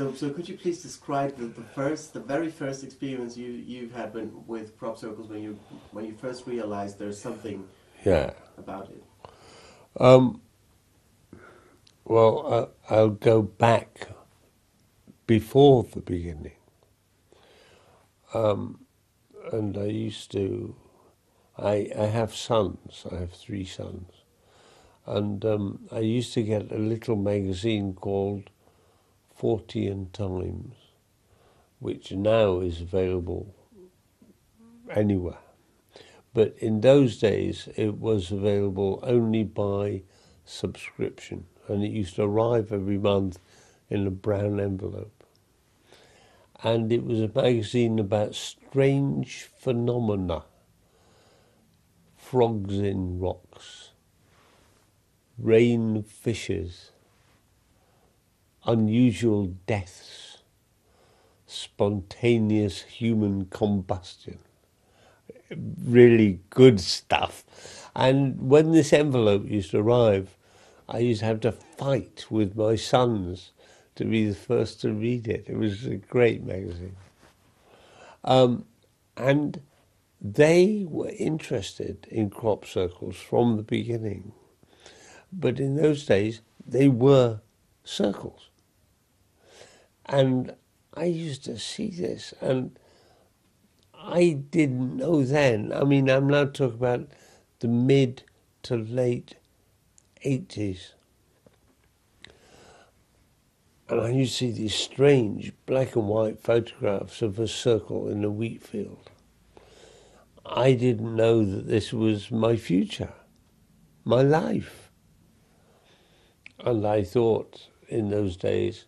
So could you please describe the very first experience you've had with crop circles when you first realized there's something about it? Well, I'll go back before the beginning. And I have sons. I have 3 sons. And I used to get a little magazine called Fortean Times, which now is available anywhere. But in those days, it was available only by subscription, and it used to arrive every month in a brown envelope. And it was a magazine about strange phenomena, frogs in rocks, rain fishes, unusual deaths, spontaneous human combustion. Really good stuff. And when this envelope used to arrive, I used to have to fight with my sons to be the first to read it. It was a great magazine. And they were interested in crop circles from the beginning. But in those days, they were circles. And I used to see this, and I didn't know then. I mean, I'm now talking about the mid to late 80s. And I used to see these strange black and white photographs of a circle in a wheat field. I didn't know that this was my future, my life. And I thought in those days,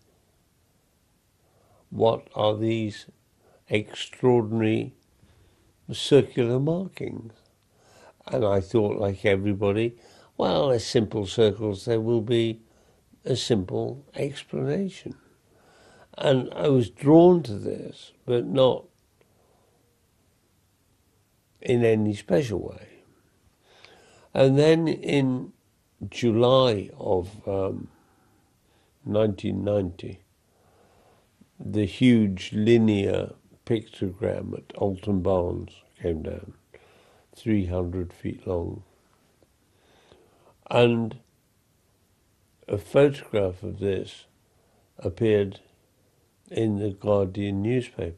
what are these extraordinary circular markings? And I thought, like everybody, well, as simple circles, there will be a simple explanation. And I was drawn to this, but not in any special way. And then in July of 1990, the huge linear pictogram at Alton Barnes came down, 300 feet long. And a photograph of this appeared in the Guardian newspaper.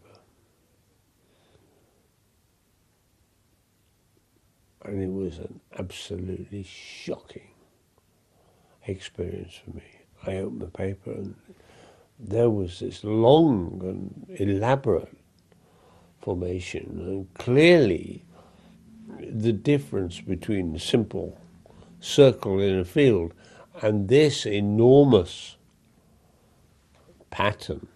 And it was an absolutely shocking experience for me. I opened the paper and there was this long and elaborate formation, and clearly the difference between the simple circle in a field and this enormous pattern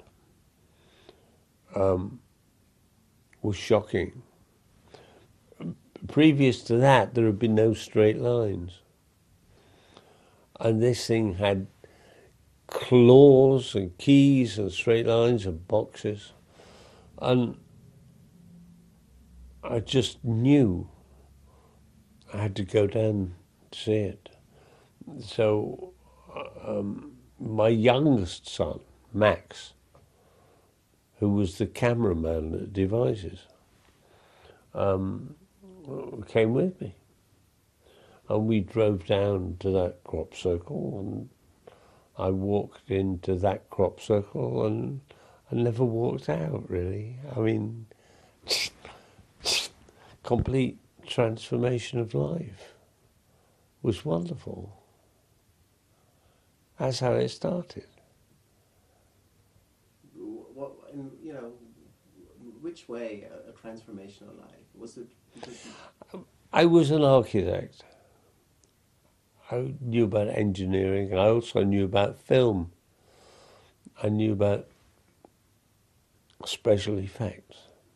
was shocking. Previous to that, there had been no straight lines. And this thing had claws and keys and straight lines and boxes. And I just knew I had to go down to see it. So my youngest son, Max, who was the cameraman at Devices, came with me. And we drove down to that crop circle, and I walked into that crop circle and I never walked out, really. I mean, complete transformation of life. It was wonderful. That's how it started. What, which way a transformation of life? Was it because I was an architect. I knew about engineering. I also knew about film. I knew about special effects.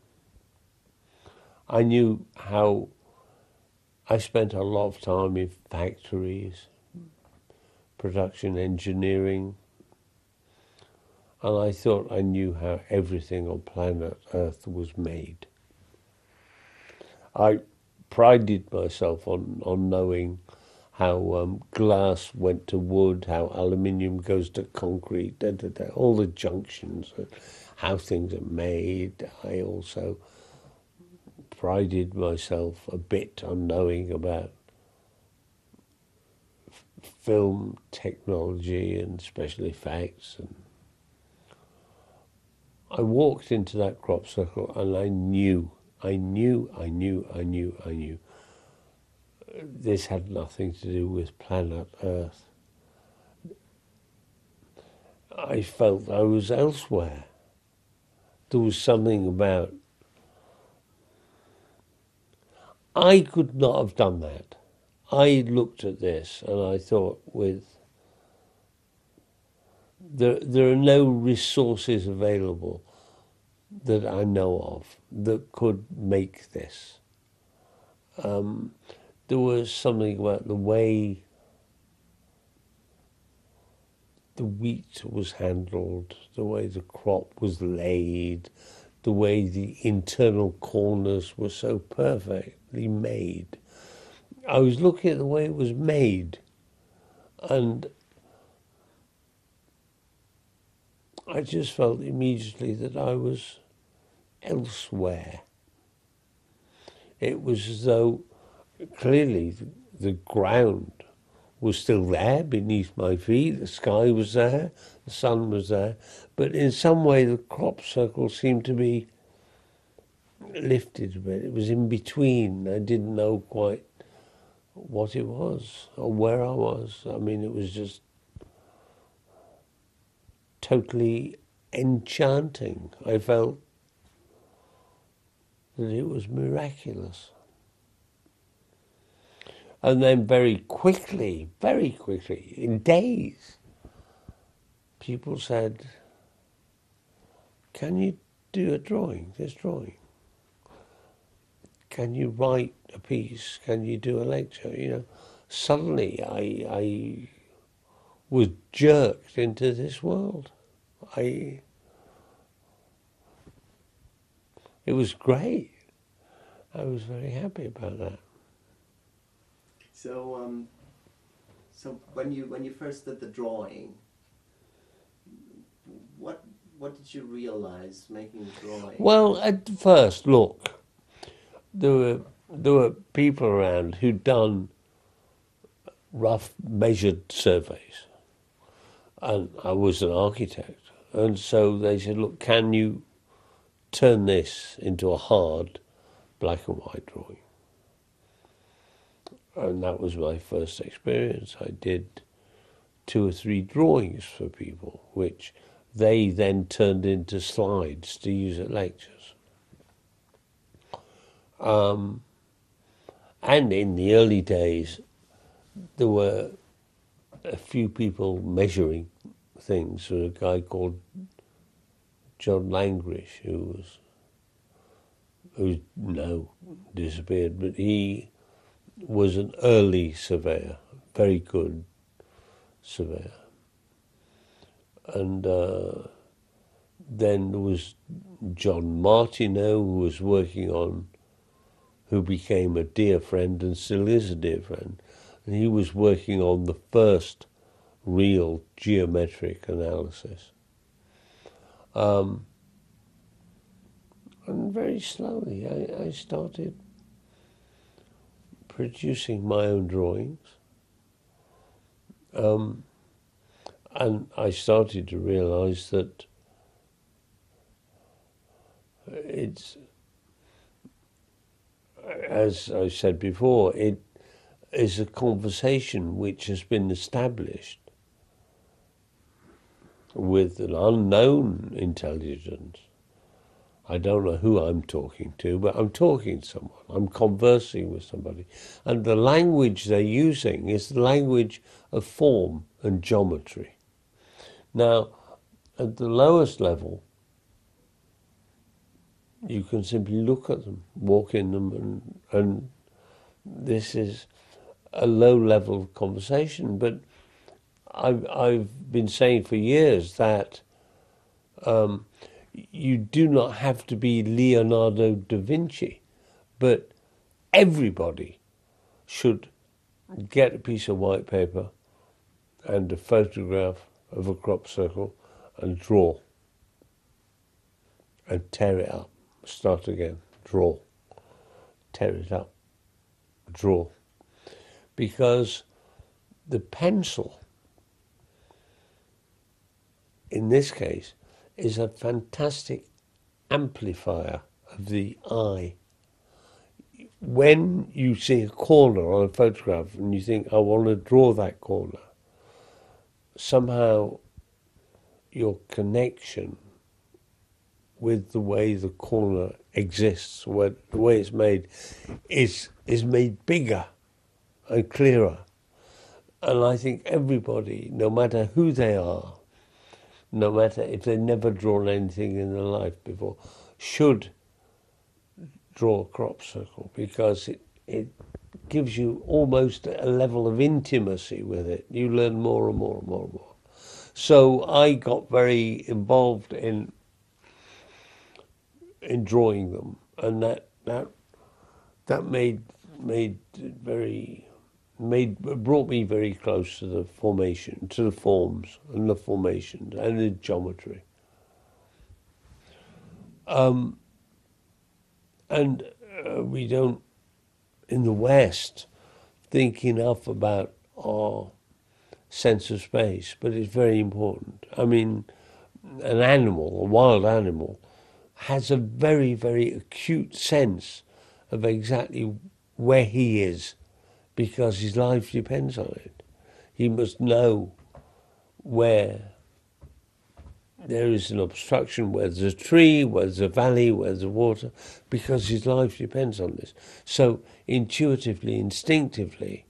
I knew how I spent a lot of time in factories, production engineering, and I thought I knew how everything on planet Earth was made. I prided myself on knowing how glass went to wood, how aluminium goes to concrete, all the junctions, how things are made. I also prided myself a bit on knowing about film technology and special effects. And I walked into that crop circle and I knew this had nothing to do with planet Earth. I felt I was elsewhere. There was something about... I could not have done that. I looked at this and I thought, there are no resources available that I know of that could make this. There was something about the way the wheat was handled, the way the crop was laid, the way the internal corners were so perfectly made. I was looking at the way it was made, and I just felt immediately that I was elsewhere. It was as though clearly the ground was still there beneath my feet, the sky was there, the sun was there, but in some way the crop circle seemed to be lifted a bit. It was in between. I didn't know quite what it was or where I was. I mean, it was just totally enchanting. I felt that it was miraculous. And then very quickly, in days, people said, can you do this drawing? Can you write a piece? Can you do a lecture? You know, suddenly I was jerked into this world. It was great. I was very happy about that. So, so when you first did the drawing, what did you realize making the drawing? Well, at first, look, there were people around who'd done rough measured surveys, and I was an architect, and so they said, look, can you turn this into a hard black and white drawing? And that was my first experience. I did 2 or 3 drawings for people, which they then turned into slides to use at lectures. And in the early days, there were a few people measuring things. There was a guy called John Langrish, who's now disappeared, but he was an early surveyor, very good surveyor. And then there was John Martineau, who became a dear friend and still is a dear friend. And he was working on the first real geometric analysis. And very slowly I started producing my own drawings. And I started to realize that it's, as I said before, it is a conversation which has been established with an unknown intelligence. I don't know who I'm talking to, but I'm talking to someone. I'm conversing with somebody. And the language they're using is the language of form and geometry. Now, at the lowest level, you can simply look at them, walk in them, and this is a low-level conversation. But I've been saying for years that you do not have to be Leonardo da Vinci, but everybody should get a piece of white paper and a photograph of a crop circle and draw. And tear it up. Start again. Draw. Tear it up. Draw. Because the pencil, in this case, is a fantastic amplifier of the eye. When you see a corner on a photograph and you think, I want to draw that corner, somehow your connection with the way the corner exists, the way it's made, is made bigger and clearer. And I think everybody, no matter who they are, no matter if they've never drawn anything in their life before, should draw a crop circle, because it gives you almost a level of intimacy with it. You learn more and more and more and more. So I got very involved in drawing them, and that brought me very close to the formation, to the forms and the formations and the geometry. We don't, in the West, think enough about our sense of space, but it's very important. I mean, an animal, a wild animal, has a very, very acute sense of exactly where he is, because his life depends on it. He must know where there is an obstruction, where there's a tree, where there's a valley, where there's water, because his life depends on this. So intuitively, instinctively,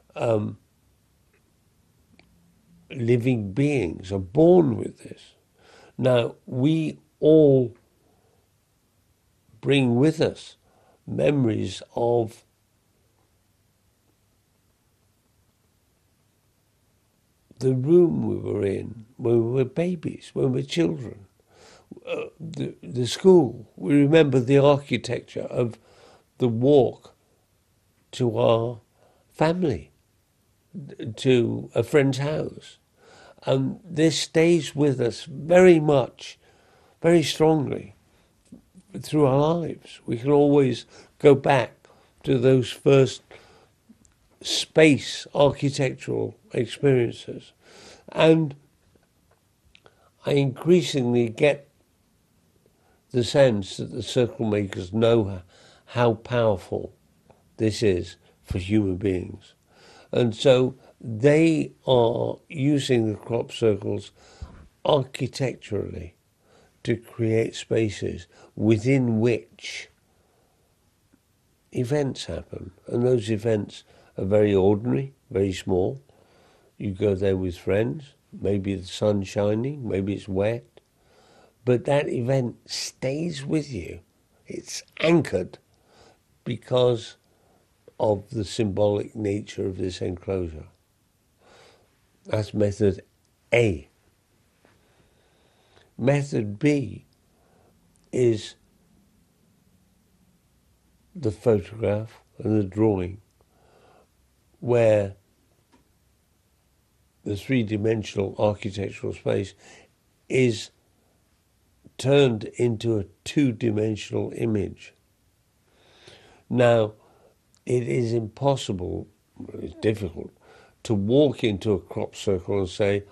living beings are born with this. Now, we all bring with us memories of the room we were in when we were babies, when we were children, the school. We remember the architecture of the walk to our family, to a friend's house. And this stays with us very much, very strongly through our lives. We can always go back to those first space architectural experiences. And I increasingly get the sense that the circle makers know how powerful this is for human beings. And so they are using the crop circles architecturally to create spaces within which events happen. And those events are very ordinary, very small. You go there with friends, maybe the sun's shining, maybe it's wet, but that event stays with you. It's anchored because of the symbolic nature of this enclosure. That's method A. Method B is the photograph and the drawing, where the three-dimensional architectural space is turned into a two-dimensional image. Now, it is impossible, it's difficult, to walk into a crop circle and say,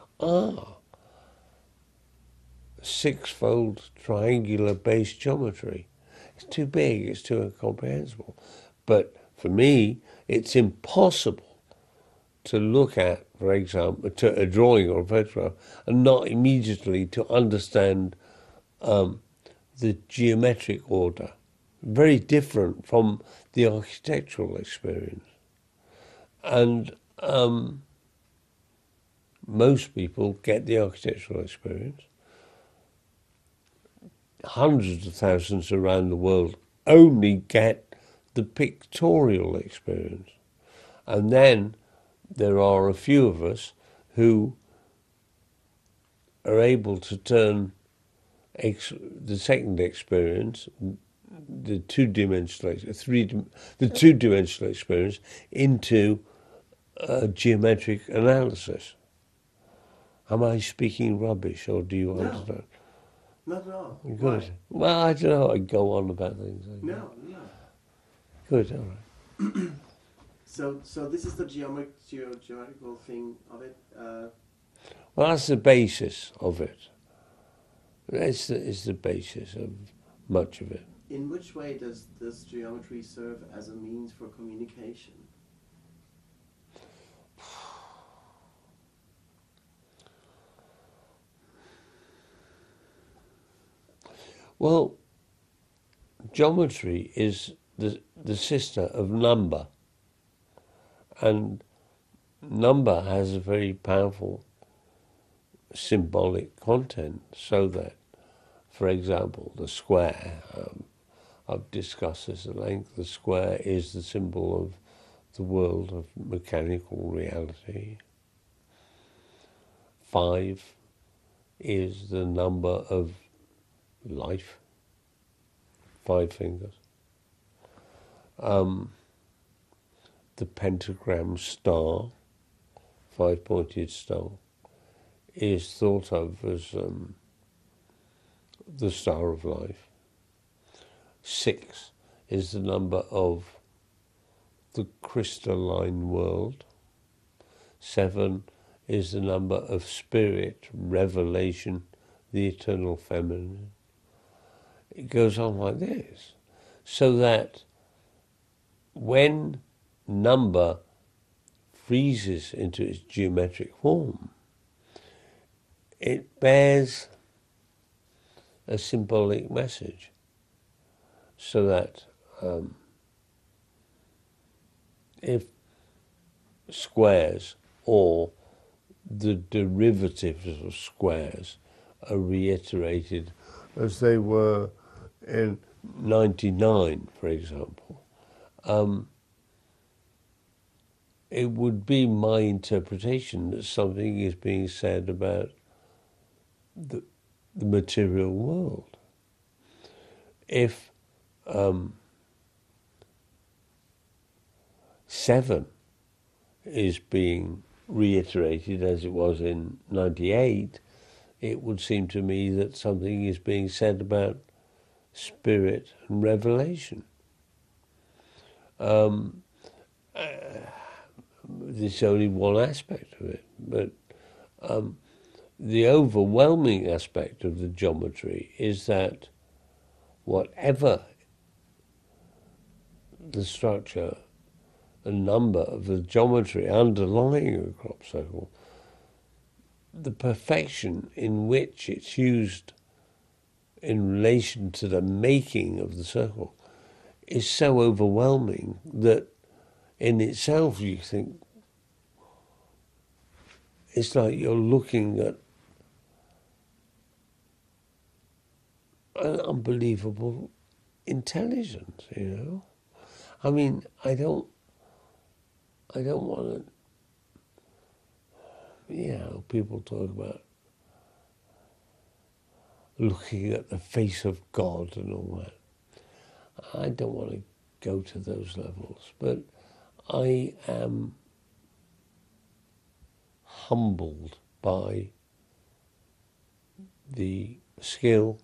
six-fold triangular base geometry. It's too big, it's too incomprehensible. But for me, it's impossible to look at, for example, to a drawing or a photograph and not immediately to understand the geometric order. Very different from the architectural experience. And most people get the architectural experience. Hundreds of thousands around the world only get the pictorial experience. And then there are a few of us who are able to turn the second experience, the two-dimensional experience into geometric analysis. Am I speaking rubbish, or do you understand? Not at all. Good. Well, I don't know. I go on about things. No. Good. All right. So this is the geometrical thing of it. Well, that's the basis of it. It's the basis of much of it. In which way does this geometry serve as a means for communication? Well, geometry is the sister of number, and number has a very powerful symbolic content, so that, for example, the square, I've discussed this at length, the square is the symbol of the world of mechanical reality. 5 is the number of life, 5 fingers. The pentagram star, 5-pointed star, is thought of as the star of life. 6 is the number of the crystalline world. 7 is the number of spirit, revelation, the eternal feminine. It goes on like this, so that when number freezes into its geometric form, it bears a symbolic message, so that if squares or the derivatives of squares are reiterated as they were in 99, for example, it would be my interpretation that something is being said about the material world. If 7 is being reiterated as it was in 98, it would seem to me that something is being said about spirit and revelation. There's only one aspect of it, but the overwhelming aspect of the geometry is that whatever the structure and number of the geometry underlying a crop circle, the perfection in which it's used in relation to the making of the circle is so overwhelming that in itself you think it's like you're looking at an unbelievable intelligence, you know. I mean, I don't want to, you know, people talk about looking at the face of God and all that. I don't want to go to those levels, but I am humbled by the skill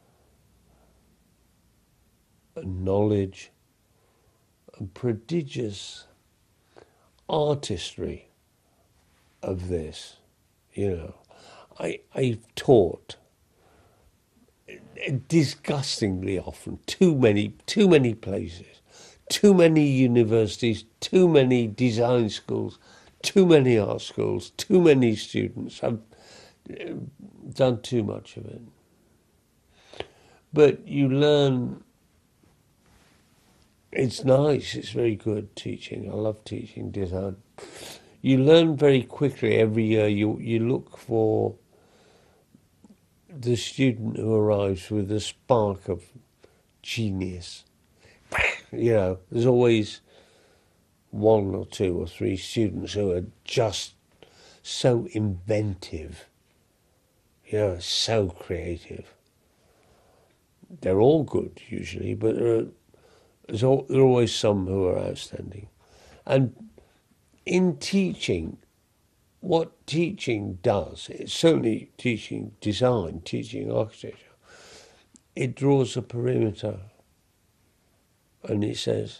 and knowledge and prodigious artistry of this. You know, I've taught disgustingly often, too many places, too many universities, too many design schools, too many art schools, too many students. I've done too much of it. But you learn. It's nice, it's very good teaching. I love teaching design. You learn very quickly every year. You look for the student who arrives with a spark of genius. You know, there's always 1 or 2 or 3 students who are just so inventive, you know, so creative. They're all good usually, but there are always some who are outstanding. And in teaching, what teaching does, it's certainly teaching design, teaching architecture, it draws a perimeter and it says,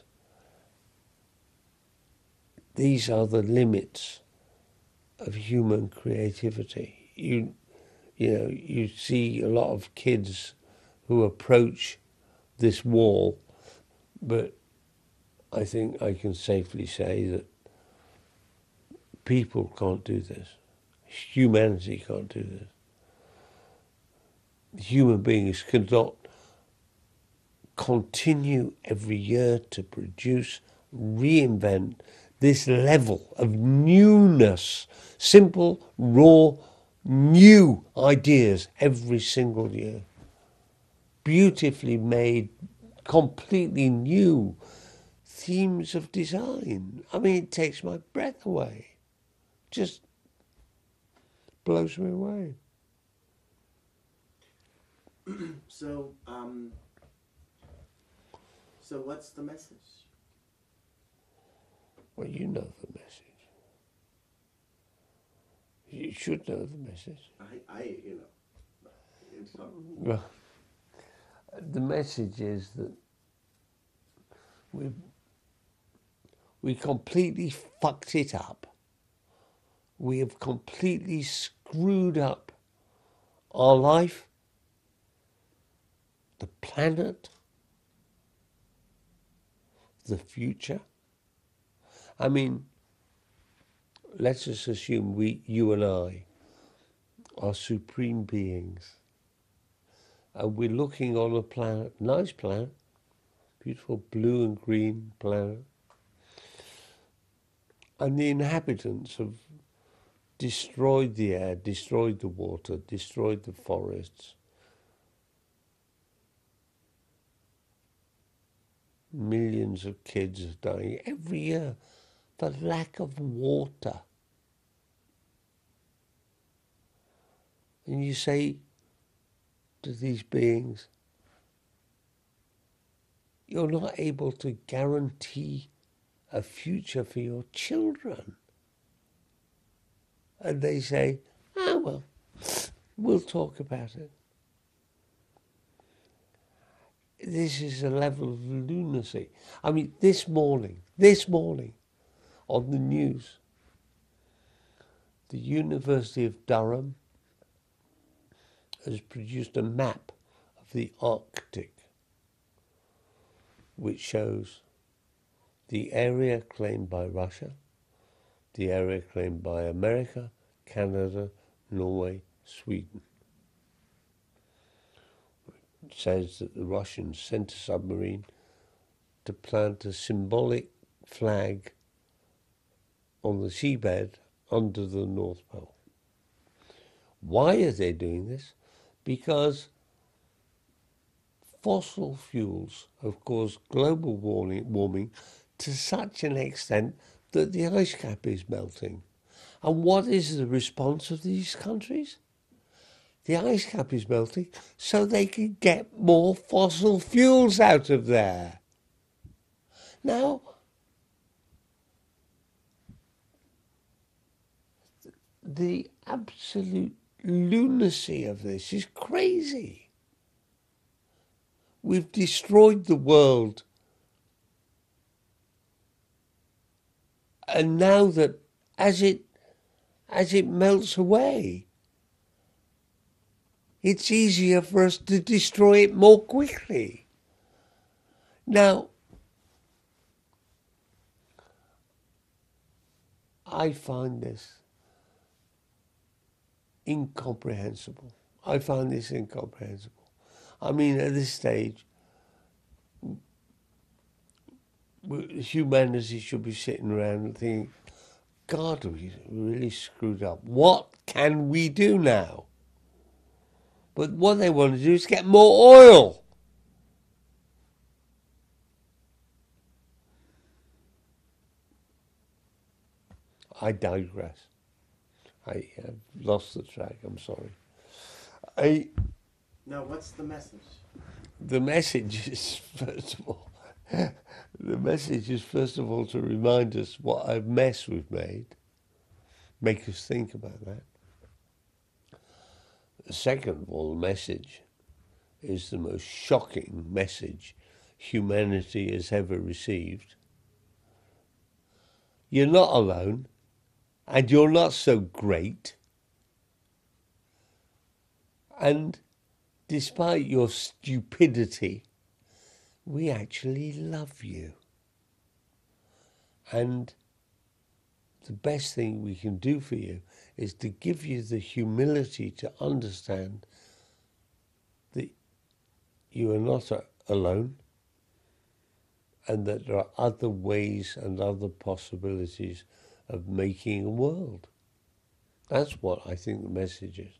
these are the limits of human creativity. You know, you see a lot of kids who approach this wall, but I think I can safely say that people can't do this. Humanity can't do this. Human beings cannot continue every year to produce, reinvent this level of newness, simple, raw, new ideas every single year. Beautifully made, completely new themes of design. I mean, it takes my breath away. Just blows me away. So what's the message? Well, you know the message. You should know the message. Well, the message is that we completely fucked it up. We have completely screwed up our life, the planet, the future. I mean, let's just assume you and I, are supreme beings. And we're looking on a planet, nice planet, beautiful blue and green planet. And the inhabitants have destroyed the air, destroyed the water, destroyed the forests. Millions of kids are dying every year for lack of water. And you say to these beings, you're not able to guarantee a future for your children. And they say, well, we'll talk about it. This is a level of lunacy. I mean, this morning, on the news, the University of Durham has produced a map of the Arctic, which shows the area claimed by Russia, the area claimed by America, Canada, Norway, Sweden. It says that the Russians sent a submarine to plant a symbolic flag on the seabed under the North Pole. Why are they doing this? Because fossil fuels have caused global warming to such an extent that the ice cap is melting. And what is the response of these countries? The ice cap is melting so they can get more fossil fuels out of there. Now, the absolute lunacy of this is crazy. We've destroyed the world. And now that as it melts away, it's easier for us to destroy it more quickly. Now, I find this incomprehensible. I mean, at this stage, humanity should be sitting around and thinking, God, we really screwed up. What can we do now? But what they want to do is get more oil. I digress. I have lost the track, I'm sorry. Now, what's the message? The message is, first of all, The message is first of all to remind us what a mess we've made, make us think about that. Second of all, the message is the most shocking message humanity has ever received. You're not alone, and you're not so great. And despite your stupidity, we actually love you. And the best thing we can do for you is to give you the humility to understand that you are not alone and that there are other ways and other possibilities of making a world. That's what I think the message is.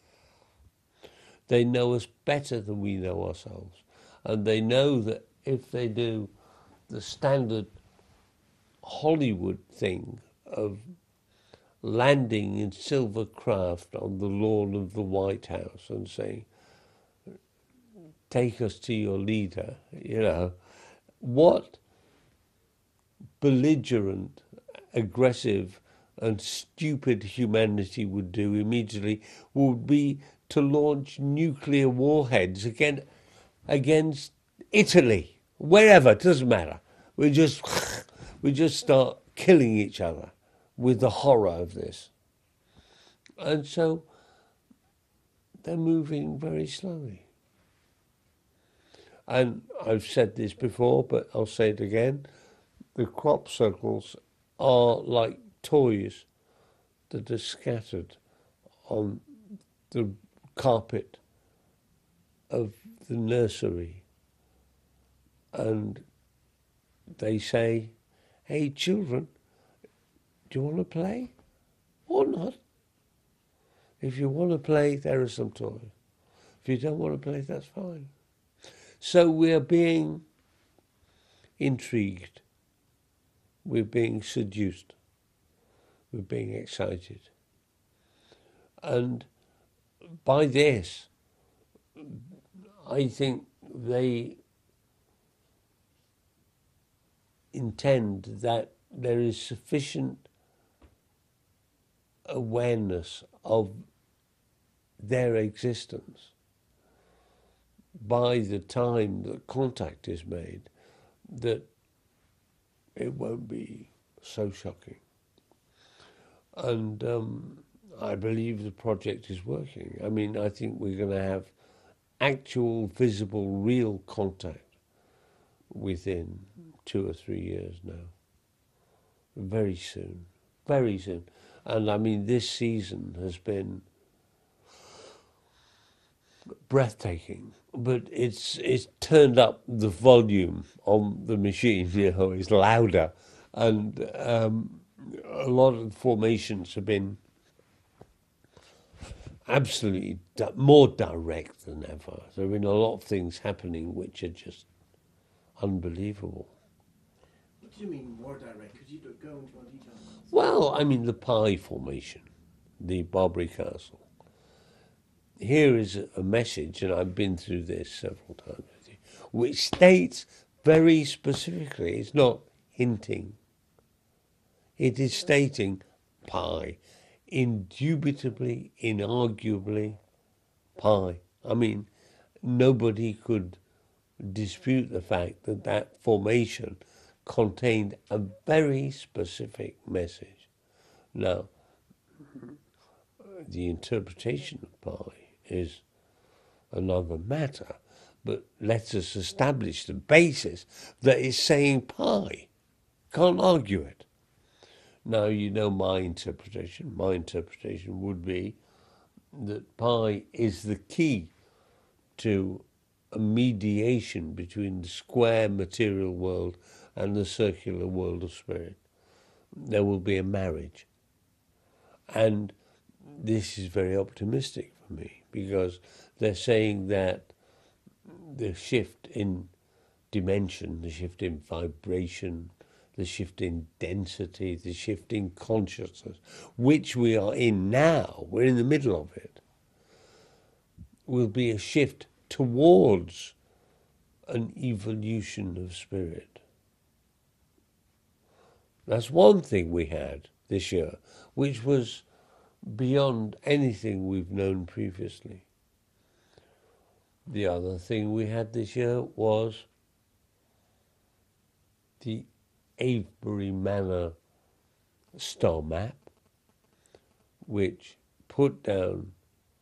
They know us better than we know ourselves. And they know that if they do the standard Hollywood thing of landing in silver craft on the lawn of the White House and saying, take us to your leader, you know, what belligerent, aggressive and stupid humanity would do immediately would be to launch nuclear warheads against Italy, wherever, it doesn't matter. We just start killing each other with the horror of this. And so they're moving very slowly. And I've said this before, but I'll say it again. The crop circles are like toys that are scattered on the carpet of the nursery. And they say, hey, children, do you want to play or not? If you want to play, there are some toys. If you don't want to play, that's fine. So we're being intrigued. We're being seduced. We're being excited. And by this, I think they intend that there is sufficient awareness of their existence by the time that contact is made that it won't be so shocking. And I believe the project is working. I mean, I think we're going to have actual, visible, real contact within 2 or 3 years now. Very soon. Very soon. And I mean, this season has been breathtaking, but it's turned up the volume on the machine, you know, it's louder. And a lot of the formations have been absolutely more direct than ever. There have been a lot of things happening which are just unbelievable. What do you mean more direct? Could you go into more detail? Well, I mean the Pi formation, the Barbary Castle. Here is a message, and I've been through this several times with you, which states very specifically, it's not hinting, it is stating Pi, indubitably, inarguably Pi. I mean, nobody could dispute the fact that that formation contained a very specific message. Now, the interpretation of Pi is another matter, but let us establish the basis that is saying Pi. Can't argue it. Now, you know my interpretation. My interpretation would be that Pi is the key to a mediation between the square material world and the circular world of spirit. There will be a marriage. And this is very optimistic for me, because they're saying that the shift in dimension, the shift in vibration, the shift in density, the shift in consciousness, which we are in now, we're in the middle of it, will be a shift towards an evolution of spirit. That's one thing we had this year, which was beyond anything we've known previously. The other thing we had this year was the Avebury Manor star map, which put down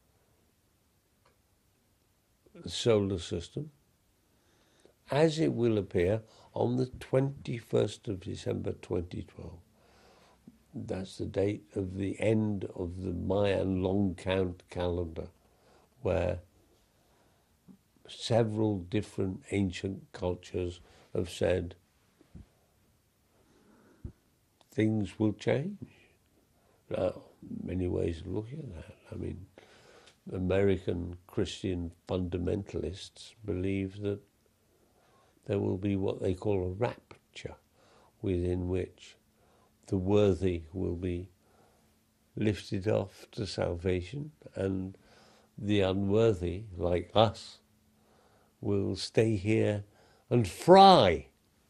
the solar system as it will appear on the 21st of December 2012. That's the date of the end of the Mayan long count calendar, where several different ancient cultures have said things will change. Now, many ways of looking at that. I mean, American Christian fundamentalists believe that there will be what they call a rapture, within which the worthy will be lifted off to salvation and the unworthy, like us, will stay here and fry.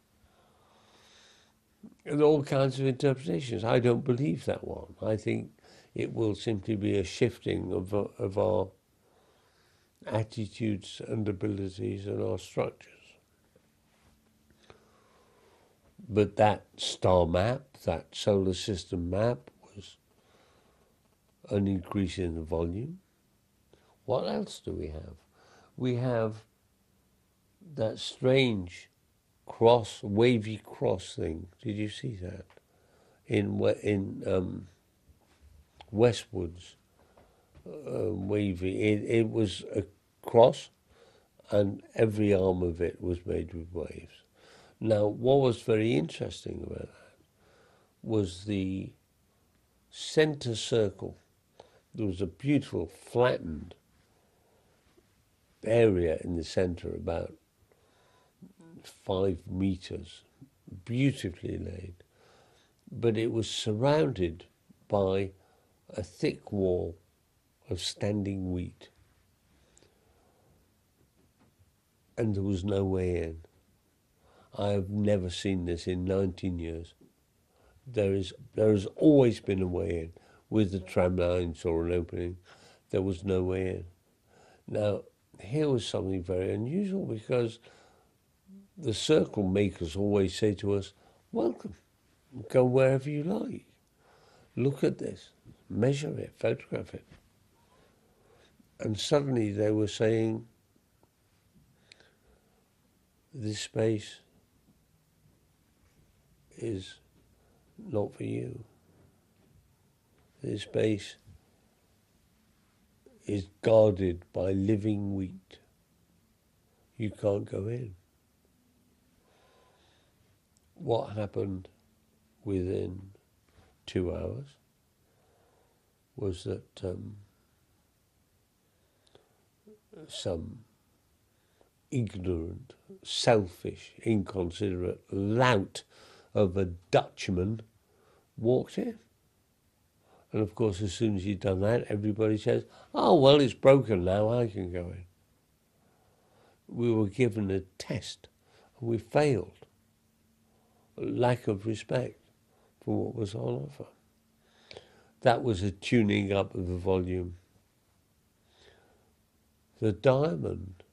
And all kinds of interpretations. I don't believe that one. I think it will simply be a shifting of our attitudes and abilities and our structures. But that star map, that solar system map, was an increase in the volume. What else do we have? We have that strange wavy cross thing. Did you see that? In Westwood's wavy. It was a cross, and every arm of it was made with waves. Now, what was very interesting about that was the center circle. There was a beautiful flattened area in the center, about 5 meters, beautifully laid, but it was surrounded by a thick wall of standing wheat, and there was no way in. I have never seen this in 19 years. There has always been a way in. With the tram lines or an opening, there was no way in. Now, here was something very unusual, because the circle makers always say to us, welcome, go wherever you like. Look at this, measure it, photograph it. And suddenly they were saying, this space is not for you. This space is guarded by living wheat. You can't go in. What happened within 2 hours was that some ignorant, selfish, inconsiderate lout of a Dutchman walked in. And of course, as soon as he'd done that, everybody says, oh, well, it's broken now, I can go in. We were given a test, and we failed. A lack of respect for what was on offer. That was a tuning up of the volume. The diamond,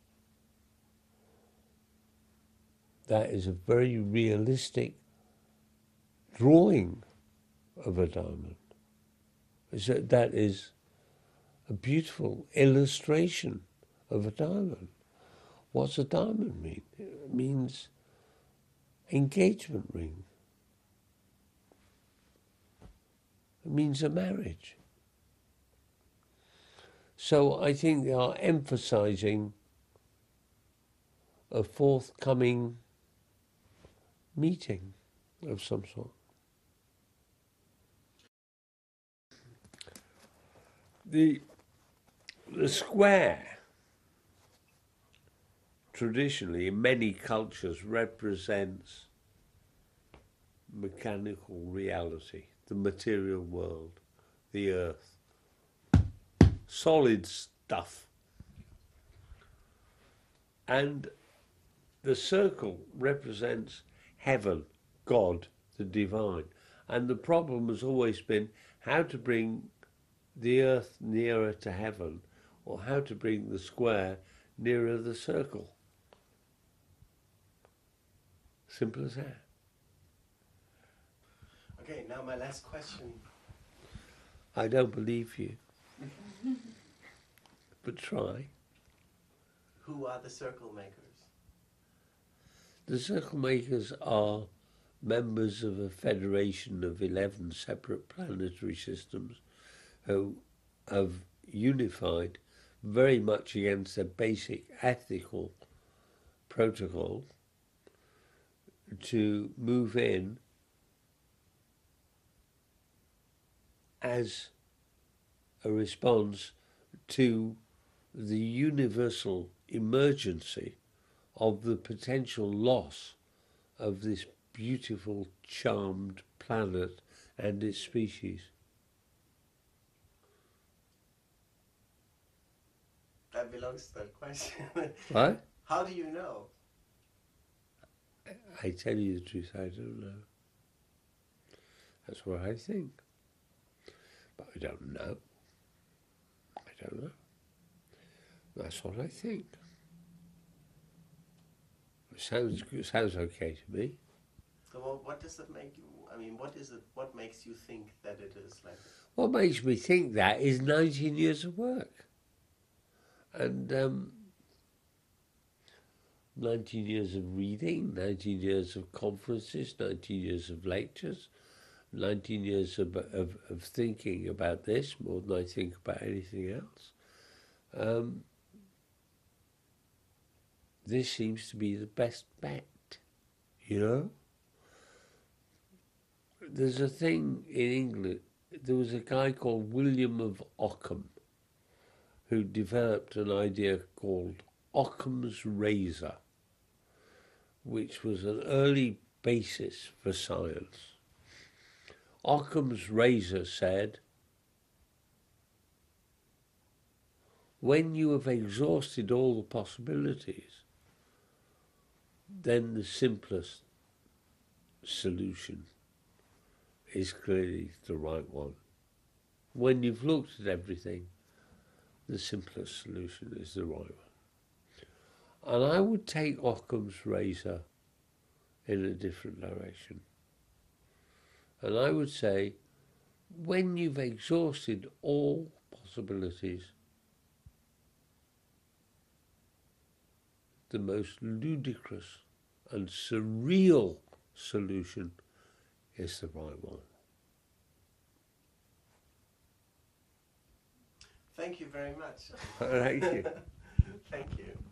that is a very realistic drawing of a diamond. That is a beautiful illustration of a diamond. What's a diamond mean? It means engagement ring. It means a marriage. So I think they are emphasizing a forthcoming meeting of some sort. The square, traditionally in many cultures, represents mechanical reality, the material world, the earth, solid stuff. And the circle represents heaven, God, the divine. And the problem has always been how to bring the earth nearer to heaven, or how to bring the square nearer the circle. Simple as that. Okay, now my last question. I don't believe you. But try. Who are the circle makers? The circle makers are members of a federation of 11 separate planetary systems who have unified very much against a basic ethical protocol to move in as a response to the universal emergency of the potential loss of this beautiful, charmed planet and its species. That belongs to that question. What? How do you know? I tell you the truth, I don't know. That's what I think. But I don't know. I don't know. That's what I think. It sounds okay to me. So well, what does it make you, I mean, what makes you think that it is like this? What makes me think that is 19 years of work. And 19 years of reading, 19 years of conferences, 19 years of lectures, 19 years of thinking about this more than I think about anything else. This seems to be the best bet, you know? There's a thing in England, there was a guy called William of Ockham who developed an idea called Occam's razor, which was an early basis for science. Occam's razor said, when you have exhausted all the possibilities, then the simplest solution is clearly the right one. When you've looked at everything, the simplest solution is the right one. And I would take Occam's razor in a different direction. And I would say, when you've exhausted all possibilities, the most ludicrous and surreal solution is the right one. Thank you very much. Thank you. Thank you.